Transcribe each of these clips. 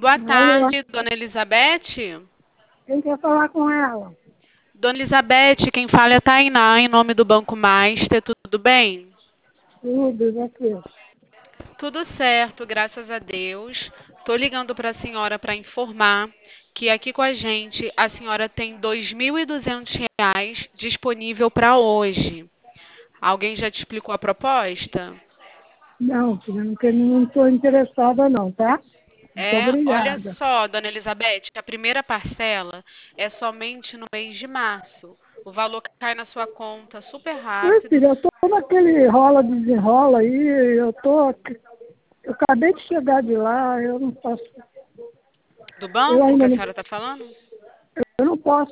Boa Alô, tarde, dona Elizabeth. quem quer falar com ela? Dona Elizabeth, quem fala é a Tainá, em nome do Banco Master, tudo bem? Tudo, você. Tudo certo, graças a Deus. Estou ligando para a senhora para informar que aqui com a gente a senhora tem R$ 2.200 disponível para hoje. Alguém já te explicou a proposta? Não, filha, não estou interessada não, tá? Muito Olha obrigada. só, dona Elizabeth, a primeira parcela é somente no mês de março. O valor cai na sua conta super Oi, rápido. filha, eu estou naquele rola desenrola aí, eu acabei de chegar de lá, eu não posso, Do eu banco que ainda a não, senhora está falando? eu não posso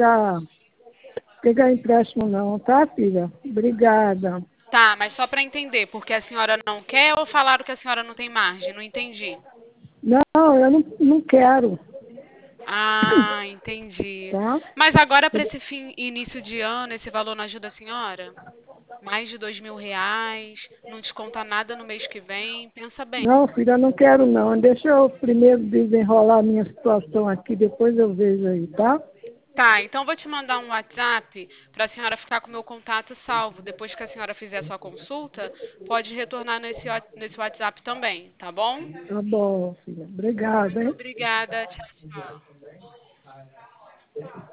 pegar empréstimo não, tá, filha? Obrigada. Tá, mas só para entender, porque a senhora não quer ou falaram que a senhora não tem margem? Não entendi. Não, eu não quero, Ah, entendi. tá? Mas agora, para esse início de ano, esse valor não ajuda a senhora? Mais de R$ 2.000, não desconta nada no mês que vem, pensa bem. Não, filha, eu não quero não. Deixa eu primeiro desenrolar a minha situação aqui, depois eu vejo aí, tá? Tá, então vou te mandar um WhatsApp para a senhora ficar com o meu contato salvo. Depois que a senhora fizer a sua consulta, pode retornar nesse WhatsApp também, tá bom? Tá bom, filha. Obrigada, Muito hein? obrigada. Tchau, tchau.